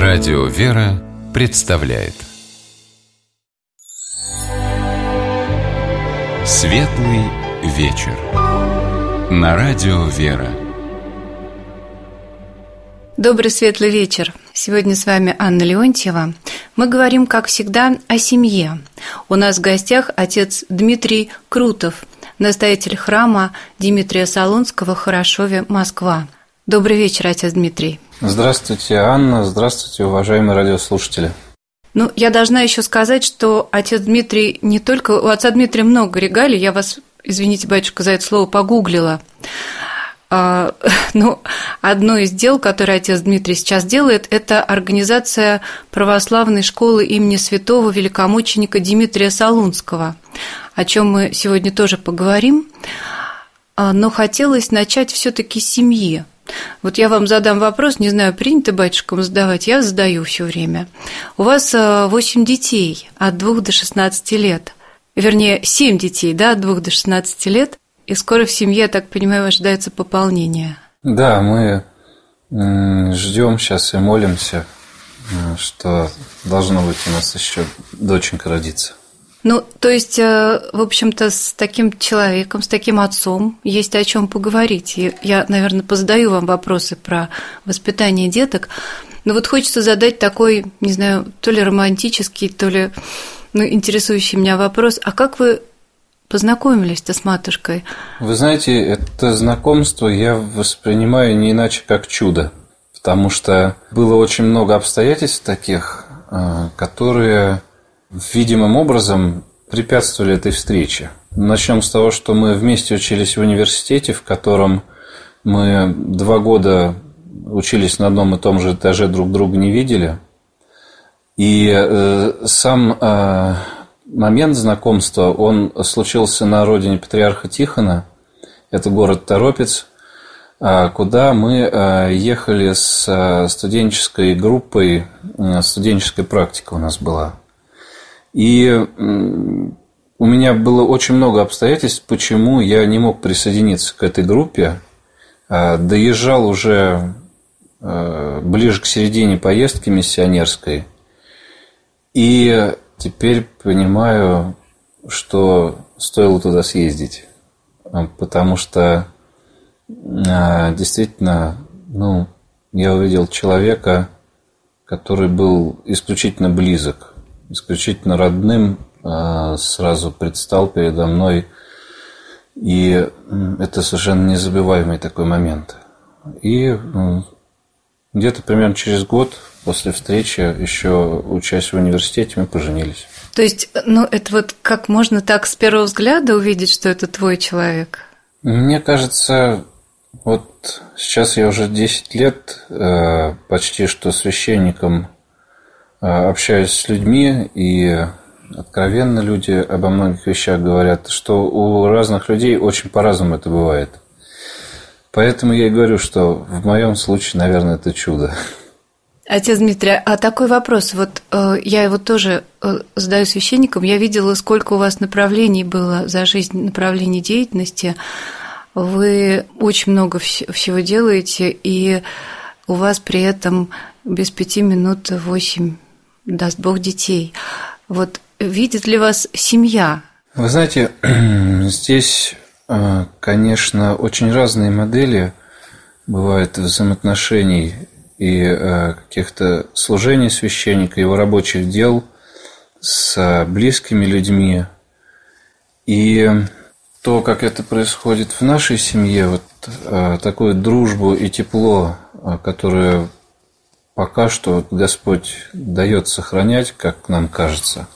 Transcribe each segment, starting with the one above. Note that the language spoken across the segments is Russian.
Радио «Вера» представляет Светлый вечер на Радио «Вера». Добрый светлый вечер. Сегодня с вами Анна Леонтьева. Мы говорим, как всегда, о семье. У нас в гостях отец Дмитрий Крутов, настоятель храма Димитрия Солунского в Хорошове, Москва. Добрый вечер, отец Дмитрий. Здравствуйте, Анна. Здравствуйте, уважаемые радиослушатели. Я должна еще сказать, что отец Дмитрий не только... У отца Дмитрия много регалий. Я вас, извините, батюшка, за это слово погуглила. Одно из дел, которое отец Дмитрий сейчас делает, это организация православной школы имени святого великомученика Димитрия Солунского, о чем мы сегодня тоже поговорим. Но хотелось начать все-таки с семьи. Вот я вам задам вопрос, не знаю, принято батюшкам задавать, я задаю все время. У вас 8 детей от 2 до 16 лет, вернее, 7 детей, да, от 2 до 16 лет, и скоро в семье, я так понимаю, ожидается пополнение. Да, мы ждем сейчас и молимся, что должно быть у нас еще доченька родиться. То есть, в общем-то, с таким человеком, с таким отцом есть о чем поговорить. И я, наверное, позадаю вам вопросы про воспитание деток. Но вот хочется задать такой, не знаю, то ли романтический, то ли интересующий меня вопрос. А как вы познакомились-то с матушкой? Вы знаете, это знакомство я воспринимаю не иначе как чудо. Потому что было очень много обстоятельств таких, которые... видимым образом препятствовали этой встрече. Начнем с того, что мы вместе учились в университете, в котором мы 2 года учились на одном и том же этаже, друг друга не видели. И сам момент знакомства, он случился на родине патриарха Тихона, это город Торопец, куда мы ехали с студенческой группой, студенческая практика у нас была. И у меня было очень много обстоятельств, почему я не мог присоединиться к этой группе. Доезжал уже ближе к середине поездки миссионерской. И теперь понимаю, что стоило туда съездить. Потому что действительно, я увидел человека, который был исключительно близок, исключительно родным, сразу предстал передо мной. И это совершенно незабываемый такой момент. И где-то примерно через год после встречи, еще учась в университете, мы поженились. То есть, это вот как можно так с первого взгляда увидеть, что это твой человек? Мне кажется, вот сейчас я уже 10 лет почти что священником общаюсь с людьми, и откровенно люди обо многих вещах говорят, что у разных людей очень по-разному это бывает. Поэтому я и говорю, что в моем случае, наверное, это чудо. Отец Дмитрий, а такой вопрос. Вот я его тоже задаю священникам. Я видела, сколько у вас направлений было за жизнь, направлений деятельности. Вы очень много всего делаете, и у вас при этом без 5 минут 8, даст Бог, детей. Вот видит ли вас семья? Вы знаете, здесь, конечно, очень разные модели бывают взаимоотношений и каких-то служений священника, его рабочих дел с близкими людьми. И то, как это происходит в нашей семье, вот такую дружбу и тепло, которое пока что Господь дает сохранять, как нам кажется,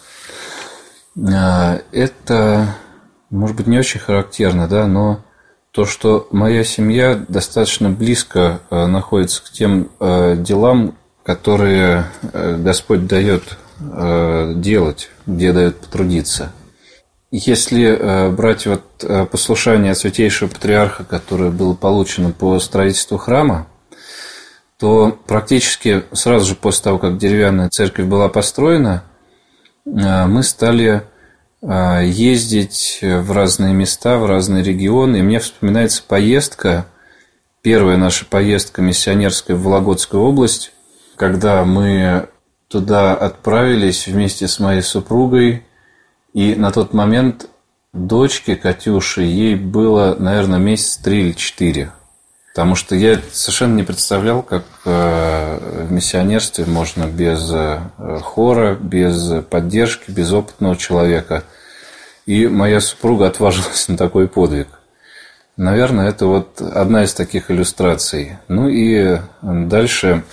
это, может быть, не очень характерно, да, но то, что моя семья достаточно близко находится к тем делам, которые Господь дает делать, где дает потрудиться. Если брать послушание от Святейшего Патриарха, которое было получено по строительству храма, то практически сразу же после того, как деревянная церковь была построена, мы стали ездить в разные места, в разные регионы. И мне вспоминается поездка, первая наша поездка миссионерская в Вологодскую область, когда мы туда отправились вместе с моей супругой, и на тот момент дочке Катюше, ей было, наверное, месяц 3 или 4. Потому что я совершенно не представлял, как в миссионерстве можно без хора, без поддержки, без опытного человека. И моя супруга отважилась на такой подвиг. Наверное, это вот одна из таких иллюстраций. Ну и дальше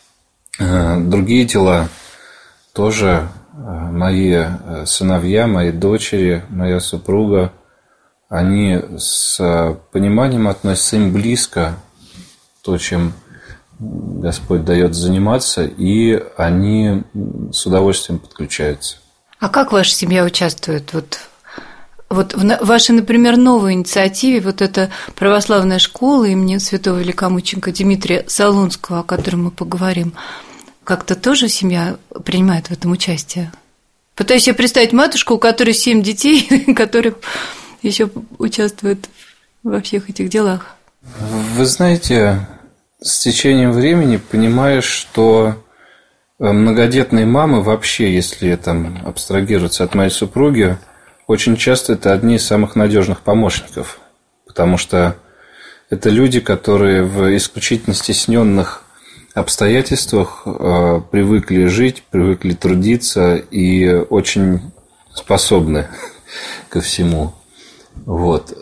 другие дела тоже. Мои сыновья, мои дочери, моя супруга, они с пониманием относятся, им близко то, чем Господь дает заниматься, и они с удовольствием подключаются. А как ваша семья участвует вот в вашей, например, новой инициативе, вот эта православная школа имени святого великомученика Дмитрия Солунского, о которой мы поговорим? Как-то тоже семья принимает в этом участие? Пытаюсь себе представить матушку, у которой 7 детей, которые еще участвуют во всех этих делах. Вы знаете, с течением времени понимаешь, что многодетные мамы вообще, если там абстрагироваться от моей супруги, очень часто это одни из самых надежных помощников, потому что это люди, которые в исключительно стесненных обстоятельствах привыкли жить, привыкли трудиться и очень способны ко всему. Вот.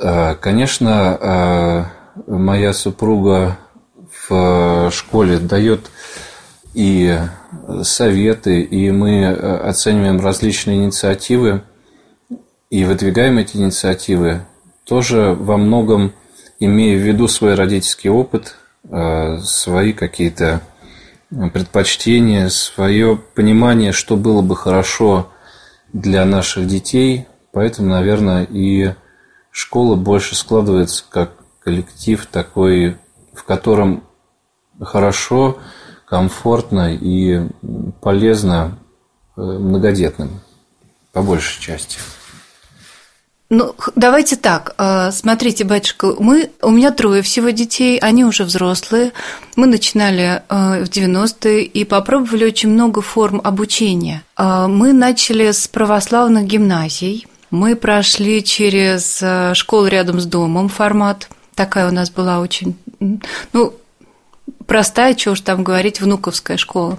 Конечно, моя супруга в школе дает и советы, и мы оцениваем различные инициативы и выдвигаем эти инициативы, тоже во многом имея в виду свой родительский опыт, свои какие-то предпочтения, свое понимание, что было бы хорошо для наших детей. Поэтому, наверное, и школа больше складывается как коллектив такой, в котором хорошо, комфортно и полезно многодетным, по большей части. Ну, давайте так, смотрите, батюшка, у меня 3 всего детей, они уже взрослые, мы начинали в 90-е и попробовали очень много форм обучения. Мы начали с православных гимназий, мы прошли через школу рядом с домом формат, такая у нас была очень, простая, чего уж там говорить, внуковская школа.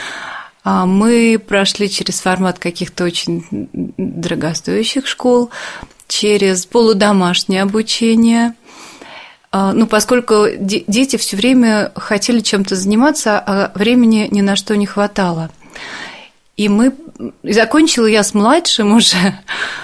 Мы прошли через формат каких-то очень дорогостоящих школ, через полудомашнее обучение. Поскольку дети все время хотели чем-то заниматься, а времени ни на что не хватало. И закончила я с младшим уже.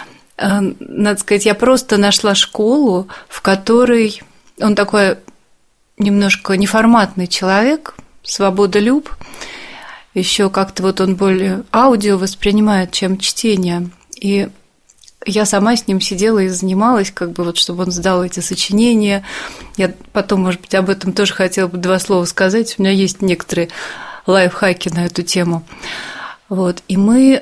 Надо сказать, я просто нашла школу, в которой он такой немножко неформатный человек, свободолюб. Еще как-то вот он более аудио воспринимает, чем чтение. И я сама с ним сидела и занималась, чтобы он сдал эти сочинения. Я потом, может быть, об этом тоже хотела бы 2 слова сказать. У меня есть некоторые лайфхаки на эту тему. Вот. И мы,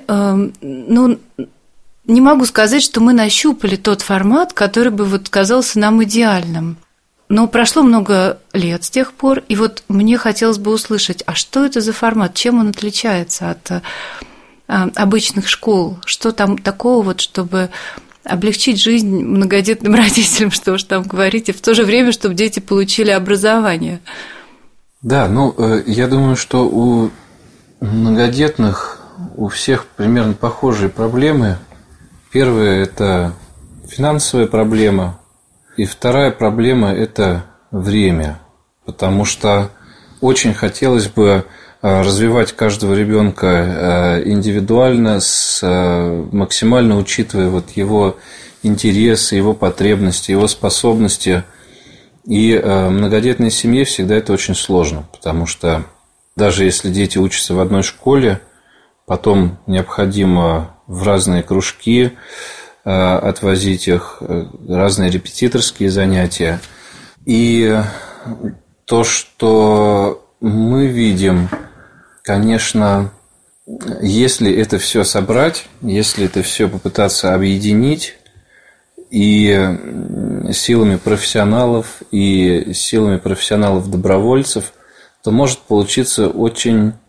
не могу сказать, что мы нащупали тот формат, который бы казался нам идеальным. Но прошло много лет с тех пор, и вот мне хотелось бы услышать, а что это за формат, чем он отличается от обычных школ, что там такого, чтобы облегчить жизнь многодетным родителям, что уж там говорить, и в то же время, чтобы дети получили образование. Да, я думаю, что у многодетных у всех примерно похожие проблемы. Первая – это финансовая проблема, и вторая проблема – это время, потому что очень хотелось бы развивать каждого ребенка индивидуально, максимально учитывая его интересы, его потребности, его способности. И многодетной семье всегда это очень сложно, потому что даже если дети учатся в одной школе, потом необходимо в разные кружки отвозить их, разные репетиторские занятия. И то, что мы видим, конечно, если это все собрать, если это все попытаться объединить и силами профессионалов, и силами профессионалов-добровольцев, то может получиться очень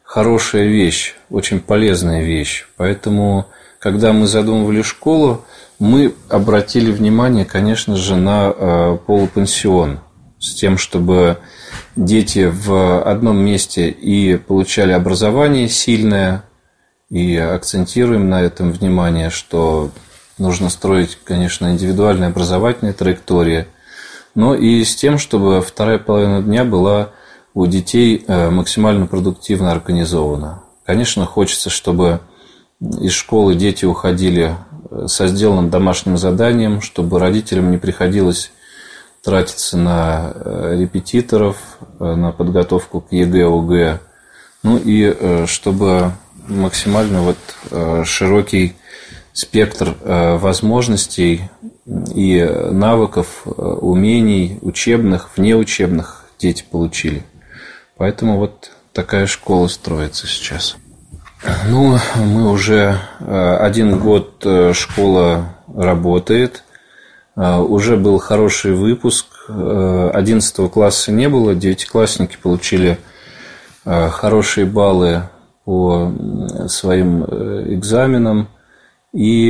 хорошая вещь, очень полезная вещь. Поэтому, когда мы задумывали школу, мы обратили внимание, конечно же, на полупансион, с тем, чтобы дети в одном месте и получали образование сильное, и акцентируем на этом внимание, что нужно строить, конечно, индивидуальные образовательные траектории, но и с тем, чтобы вторая половина дня была у детей максимально продуктивно организована. Конечно, хочется, чтобы из школы дети уходили со сделанным домашним заданием, чтобы родителям не приходилось тратиться на репетиторов, на подготовку к ЕГЭ, ОГЭ, ну и чтобы максимально широкий спектр возможностей и навыков, умений учебных, внеучебных дети получили. Поэтому такая школа строится сейчас. Ну, мы уже 1 год школа работает. Уже был хороший выпуск. 11 класса не было. 9-классники получили хорошие баллы по своим экзаменам. И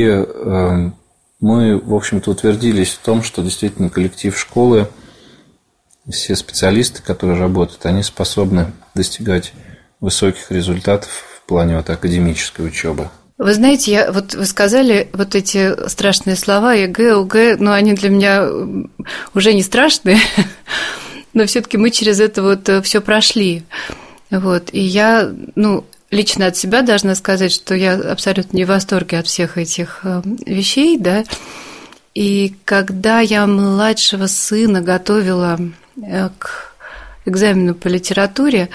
мы, в общем-то, утвердились в том, что действительно коллектив школы, все специалисты, которые работают, они способны достигать высоких результатов в плане академической учебы. Вы знаете, вы сказали эти страшные слова ЕГЭ, ОГЭ, но они для меня уже не страшные, но все-таки мы через это все прошли. И я, лично от себя должна сказать, что я абсолютно не в восторге от всех этих вещей, да. И когда я младшего сына готовила к экзамену по литературе,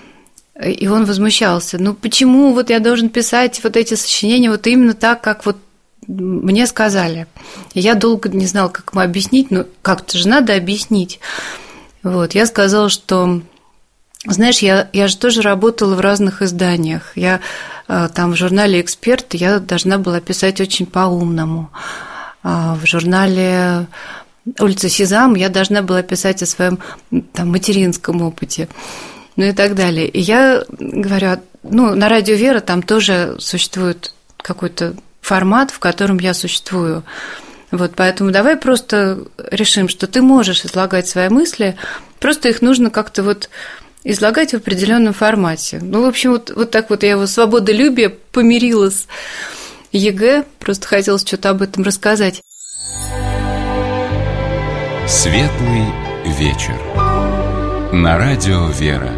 и он возмущался, почему я должен писать эти сочинения именно так, как мне сказали. И я долго не знала, как ему объяснить, как-то же надо объяснить. Я сказала, что, знаешь, я же тоже работала в разных изданиях. Я там в журнале «Эксперт» я должна была писать очень по-умному. В журнале «Улица Сезам» я должна была писать о своем материнском опыте. И так далее. И я говорю, на радио «Вера» там тоже существует какой-то формат, в котором я существую. Поэтому давай просто решим, что ты можешь излагать свои мысли, просто их нужно как-то излагать в определенном формате. В общем, так я его свободолюбие помирила с ЕГЭ, просто хотелось что-то об этом рассказать. Светлый вечер. На радио «Вера».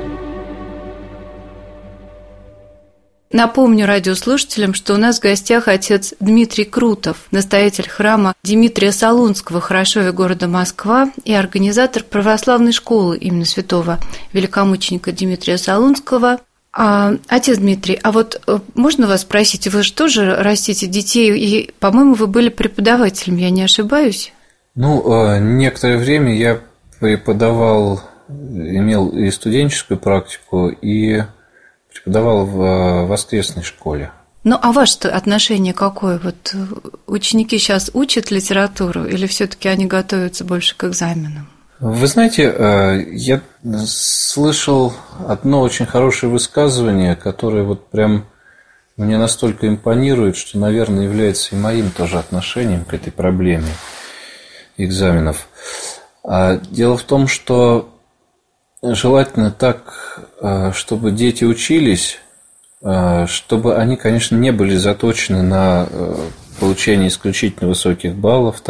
Напомню радиослушателям, что у нас в гостях отец Дмитрий Крутов, настоятель храма Димитрия Солунского в Хорошове города Москва и организатор православной школы имени святого великомученика Димитрия Солунского. Отец Дмитрий, можно вас спросить, вы же тоже растите детей, и, по-моему, вы были преподавателем, я не ошибаюсь? Некоторое время я преподавал, имел и студенческую практику, и преподавал в воскресной школе. А ваше отношение какое? Ученики сейчас учат литературу или все-таки они готовятся больше к экзаменам? Вы знаете, я слышал одно очень хорошее высказывание, которое прям мне настолько импонирует, что, наверное, является и моим тоже отношением к этой проблеме экзаменов. Дело в том, что желательно так, чтобы дети учились, чтобы они, конечно, не были заточены на получение исключительно высоких баллов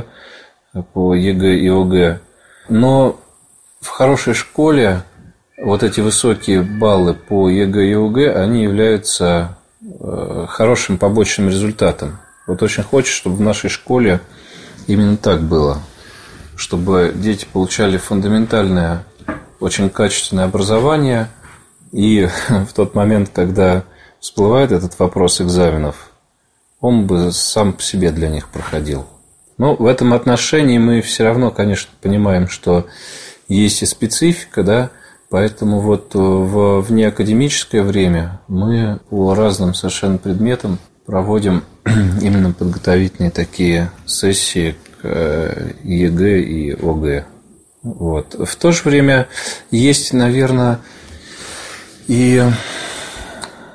по ЕГЭ и ОГЭ. Но в хорошей школе эти высокие баллы по ЕГЭ и ОГЭ, они являются хорошим побочным результатом. Очень хочется, чтобы в нашей школе именно так было, чтобы дети получали фундаментальное, очень качественное образование, и в тот момент, когда всплывает этот вопрос экзаменов, он бы сам по себе для них проходил. Но в этом отношении мы все равно, конечно, понимаем, что есть и специфика, да, поэтому в внеакадемическое время мы по разным совершенно предметам проводим именно подготовительные такие сессии к ЕГЭ и ОГЭ. В то же время есть, наверное, и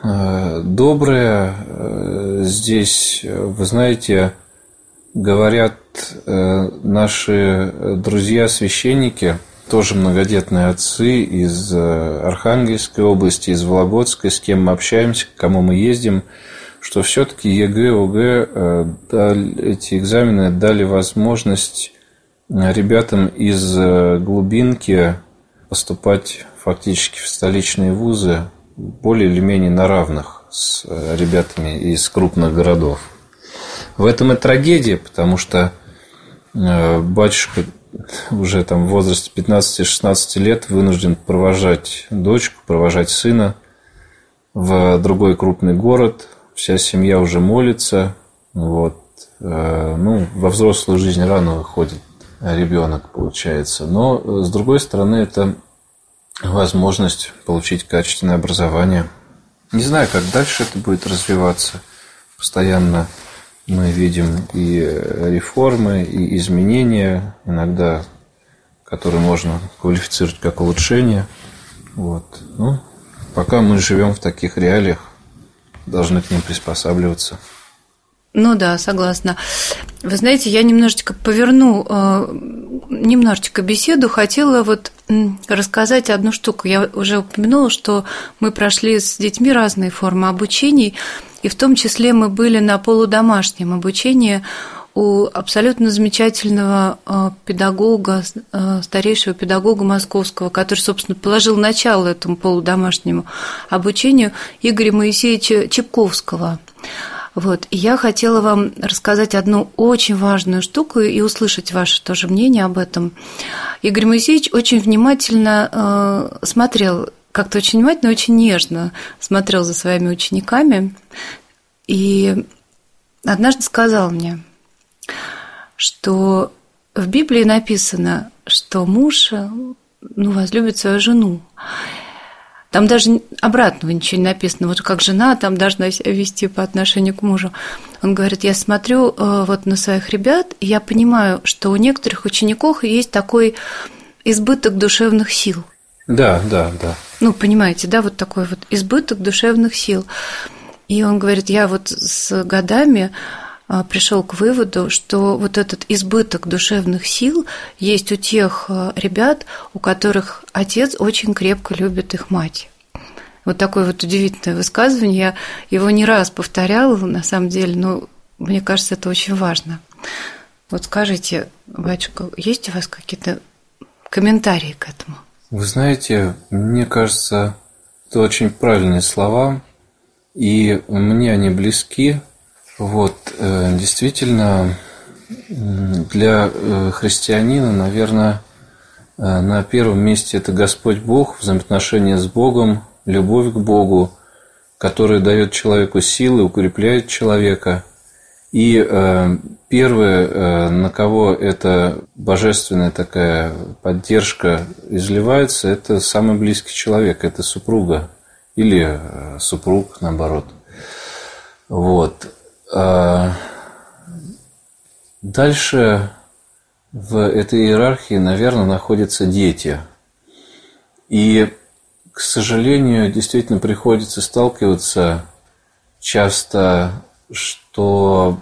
доброе. Здесь, вы знаете, говорят наши друзья-священники, тоже многодетные отцы из Архангельской области, из Вологодской, с кем мы общаемся, к кому мы ездим, что все-таки ЕГЭ, ОГЭ, эти экзамены дали возможность ребятам из глубинки поступать фактически в столичные вузы более или менее на равных с ребятами из крупных городов. В этом и трагедия, потому что батюшка уже там в возрасте 15-16 лет вынужден провожать дочку, провожать сына в другой крупный город. Вся семья уже молится. Вот. Во взрослую жизнь рано выходит ребенок, получается. Но, с другой стороны, это возможность получить качественное образование. Не знаю, как дальше это будет развиваться. Постоянно мы видим и реформы, и изменения, иногда, которые можно квалифицировать как улучшение. Вот. Пока мы живем в таких реалиях, должны к ним приспосабливаться. Ну да, согласна. Вы знаете, я немножечко поверну беседу. Хотела рассказать одну штуку. Я уже упомянула, что мы прошли с детьми разные формы обучений, и в том числе мы были на полудомашнем обучении у абсолютно замечательного педагога, старейшего педагога московского, который, собственно, положил начало этому полудомашнему обучению, Игоря Моисеевича Чепковского. И я хотела вам рассказать одну очень важную штуку и услышать ваше тоже мнение об этом. Игорь Моисеевич очень внимательно смотрел, как-то очень внимательно, очень нежно смотрел за своими учениками, и однажды сказал мне, что в Библии написано, что муж возлюбит свою жену. Там даже обратного ничего не написано. Как жена там должна себя вести по отношению к мужу. Он говорит, я смотрю на своих ребят, и я понимаю, что у некоторых учеников есть такой избыток душевных сил. Да. Понимаете, да, такой избыток душевных сил. И он говорит, я с годами пришел к выводу, что этот избыток душевных сил есть у тех ребят, у которых отец очень крепко любит их мать. Такое удивительное высказывание. Я его не раз повторяла, на самом деле, но мне кажется, это очень важно. Скажите, батюшка, есть у вас какие-то комментарии к этому? Вы знаете, мне кажется, это очень правильные слова, и мне они близки. Действительно, для христианина, наверное, на первом месте это Господь Бог, взаимоотношения с Богом, любовь к Богу, которая дает человеку силы, укрепляет человека. И первое, на кого эта божественная такая поддержка изливается, это самый близкий человек, это супруга или супруг, наоборот. Дальше в этой иерархии, наверное, находятся дети. И, к сожалению, действительно приходится сталкиваться часто, что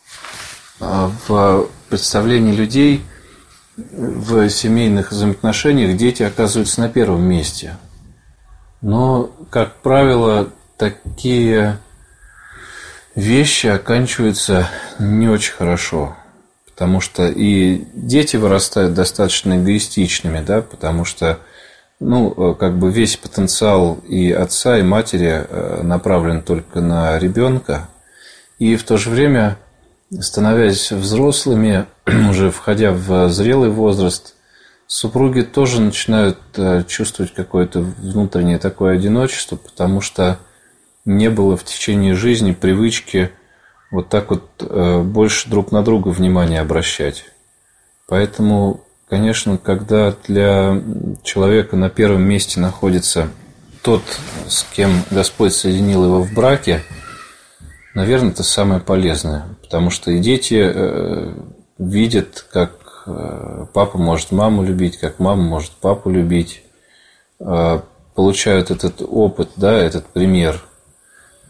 в представлении людей в семейных взаимоотношениях дети оказываются на первом месте. Но, как правило, такие вещи оканчиваются не очень хорошо, потому что и дети вырастают достаточно эгоистичными, да, потому что весь потенциал и отца, и матери направлен только на ребенка, и в то же время, становясь взрослыми, уже входя в зрелый возраст, супруги тоже начинают чувствовать какое-то внутреннее такое одиночество, потому что не было в течение жизни привычки больше друг на друга внимание обращать. Поэтому, конечно, когда для человека на первом месте находится тот, с кем Господь соединил его в браке, наверное, это самое полезное. Потому что и дети видят, как папа может маму любить, как мама может папу любить, получают этот опыт, да, этот пример.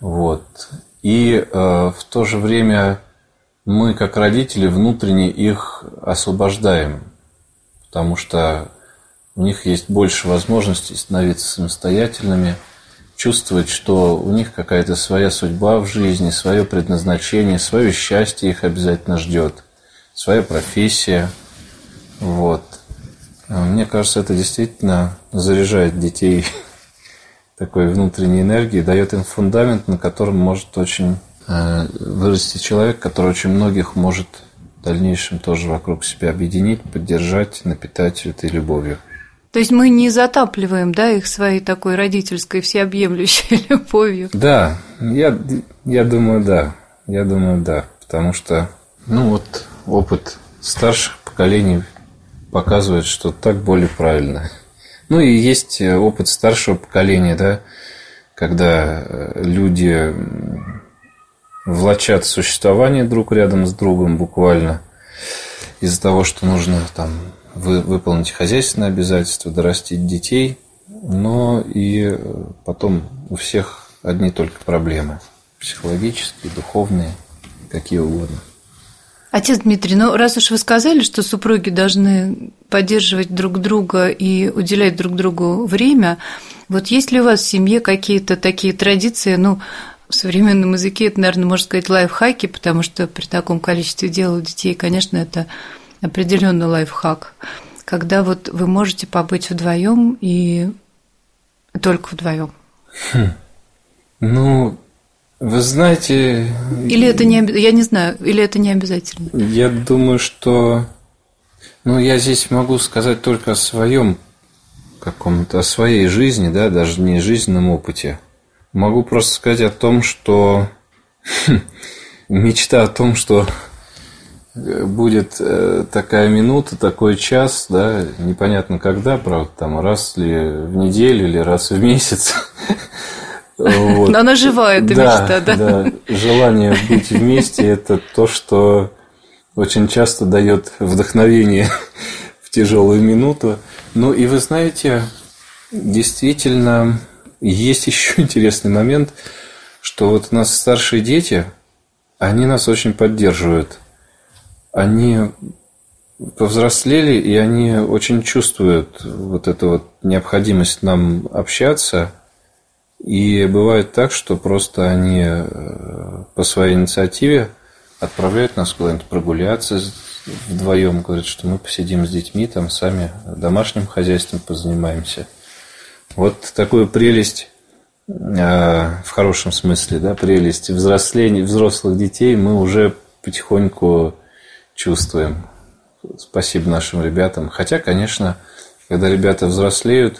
Вот. И в то же время мы, как родители, внутренне их освобождаем, потому что у них есть больше возможностей становиться самостоятельными, чувствовать, что у них какая-то своя судьба в жизни, свое предназначение, свое счастье их обязательно ждет, своя профессия. Вот. Мне кажется, это действительно заряжает детей такой внутренней энергией, дает им фундамент, на котором может очень вырасти человек, который очень многих может в дальнейшем тоже вокруг себя объединить, поддержать, напитать этой любовью. То есть мы не затапливаем, да, их своей такой родительской всеобъемлющей любовью? Да, я думаю, да. Я думаю, да. Потому что, опыт старших поколений показывает, что так более правильно. И есть опыт старшего поколения, да, когда люди влачат существование друг рядом с другом буквально из-за того, что нужно там выполнить хозяйственные обязательства, дорастить детей, но и потом у всех одни только проблемы. Психологические, духовные, какие угодно. Отец Дмитрий, раз уж вы сказали, что супруги должны поддерживать друг друга и уделять друг другу время, вот есть ли у вас в семье какие-то такие традиции, в современном языке это, наверное, можно сказать, лайфхаки, потому что при таком количестве дел у детей, конечно, это определенный лайфхак, когда вот вы можете побыть вдвоем и только вдвоем. Вы знаете... Или это не... Я не знаю, или это не обязательно? Я думаю, что... я здесь могу сказать только о своем каком-то, о своей жизни, да, даже не жизненном опыте. Могу просто сказать о том, что... Мечта о том, что будет такая минута, такой час, да, непонятно когда, правда, там раз ли в неделю или раз в месяц. Вот. Но она живая, эта мечта, да? Да, желание быть вместе – это то, что очень часто дает вдохновение в тяжелую минуту. И вы знаете, действительно, есть еще интересный момент, что вот у нас старшие дети, они нас очень поддерживают. Они повзрослели, и они очень чувствуют вот эту вот необходимость нам общаться. И бывает так, что просто они по своей инициативе отправляют нас куда-нибудь прогуляться вдвоем, говорят, что мы посидим с детьми, там сами домашним хозяйством позанимаемся. Вот такую прелесть, в хорошем смысле, да, прелесть взросления взрослых детей мы уже потихоньку чувствуем. Спасибо нашим ребятам. Хотя, конечно, когда ребята взрослеют,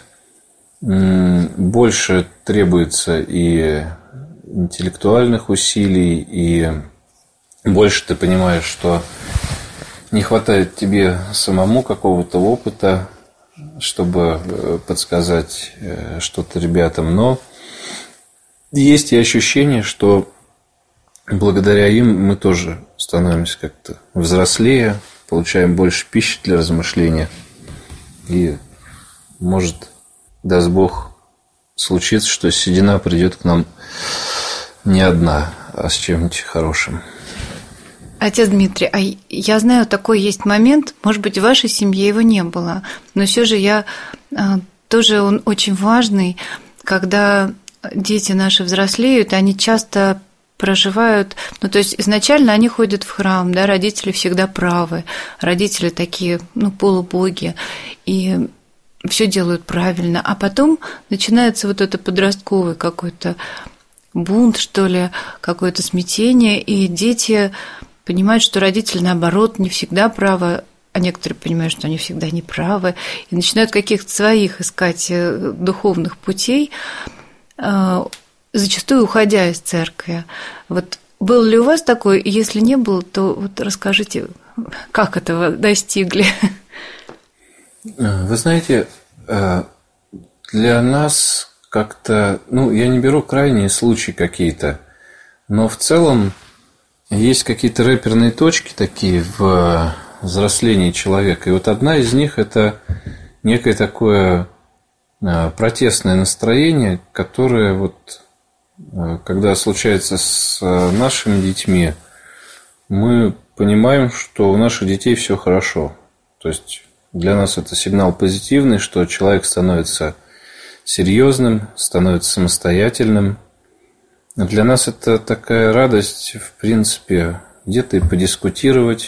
больше требуется и интеллектуальных усилий, и больше ты понимаешь, что не хватает тебе самому какого-то опыта, чтобы подсказать что-то ребятам. Но есть и ощущение, что благодаря им мы тоже становимся как-то взрослее, получаем больше пищи для размышления. И может, даст Бог, случится, что седина придет к нам не одна, а с чем-нибудь хорошим. Отец Дмитрий, а я знаю, такой есть момент, может быть, в вашей семье его не было, но все же тоже он очень важный, когда дети наши взрослеют, они часто проживают, то есть изначально они ходят в храм, да, родители всегда правы, родители такие, полубоги, и все делают правильно, а потом начинается вот это подростковый какой-то бунт, что ли, какое-то смятение, и дети понимают, что родители, наоборот, не всегда правы, а некоторые понимают, что они всегда не правы, и начинают каких-то своих искать духовных путей, зачастую уходя из церкви. Вот был ли у вас такой? Если не было, то вот расскажите, как этого достигли? Вы знаете, для нас как-то... я не беру крайние случаи какие-то, но в целом есть какие-то рэперные точки такие в взрослении человека. И вот одна из них – это некое такое протестное настроение, которое вот когда случается с нашими детьми, мы понимаем, что у наших детей все хорошо. То есть для нас это сигнал позитивный, что человек становится серьезным, становится самостоятельным. Для нас это такая радость, в принципе, где-то и подискутировать,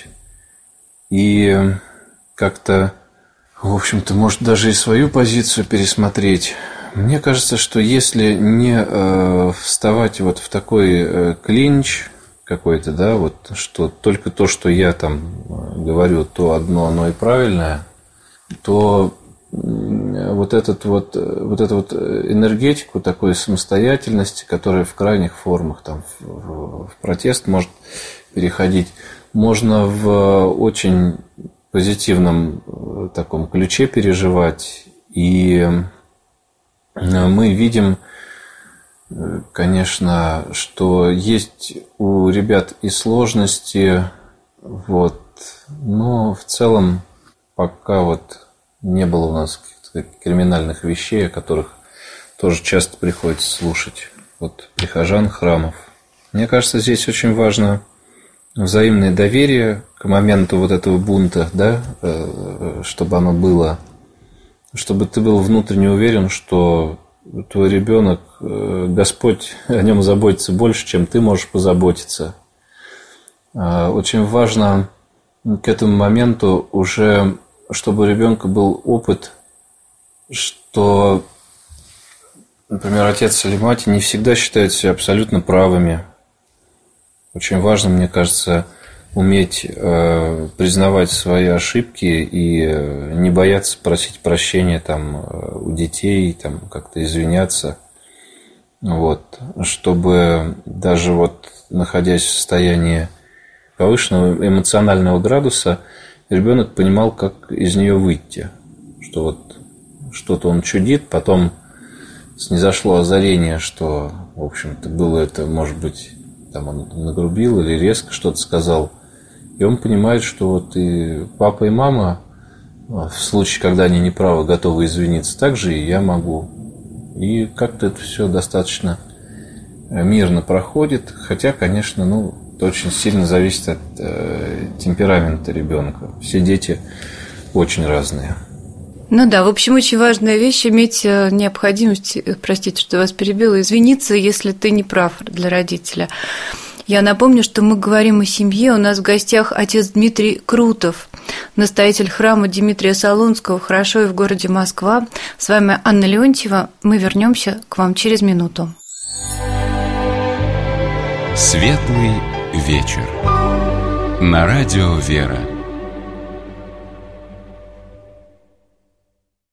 и как-то, в общем-то, может, даже и свою позицию пересмотреть. Мне кажется, что если не вставать вот в такой клинч какой-то, да, вот что только то, что я там говорю, то одно, оно и правильное, то вот эту энергетику такой самостоятельности, которая в крайних формах, там, в протест может переходить, можно в очень позитивном таком ключе переживать. И мы видим, конечно, что есть у ребят и сложности, вот, но в целом пока вот не было у нас каких-то криминальных вещей, о которых тоже часто приходится слушать от прихожан храмов. Мне кажется, здесь очень важно взаимное доверие к моменту вот этого бунта, да, чтобы оно было, чтобы ты был внутренне уверен, что твой ребенок, Господь о нем заботится больше, чем ты можешь позаботиться. Очень важно к этому моменту уже, чтобы у ребенка был опыт, что, например, отец или мать не всегда считают себя абсолютно правыми. Очень важно, мне кажется, уметь признавать свои ошибки и не бояться просить прощения там, у детей, там, как-то извиняться. Вот, чтобы даже вот, находясь в состоянии повышенного эмоционального градуса, ребенок понимал, как из нее выйти. Что вот что-то он чудит, потом снизошло озарение, что, в общем-то, было это, может быть, там он нагрубил или резко что-то сказал. И он понимает, что вот и папа, и мама в случае, когда они неправы, готовы извиниться, так же и я могу. И как-то это все достаточно мирно проходит. Хотя, конечно, это очень сильно зависит от темперамента ребенка. Все дети очень разные. Ну да, в общем, очень важная вещь – иметь необходимость, простите, что вас перебила, извиниться, если ты не прав для родителя. Я напомню, что мы говорим о семье. У нас в гостях отец Дмитрий Крутов, настоятель храма Димитрия Солунского в Хорошеве в городе Москва. С вами Анна Леонтьева. Мы вернемся к вам через минуту. Светлый вечер. На радио «Вера».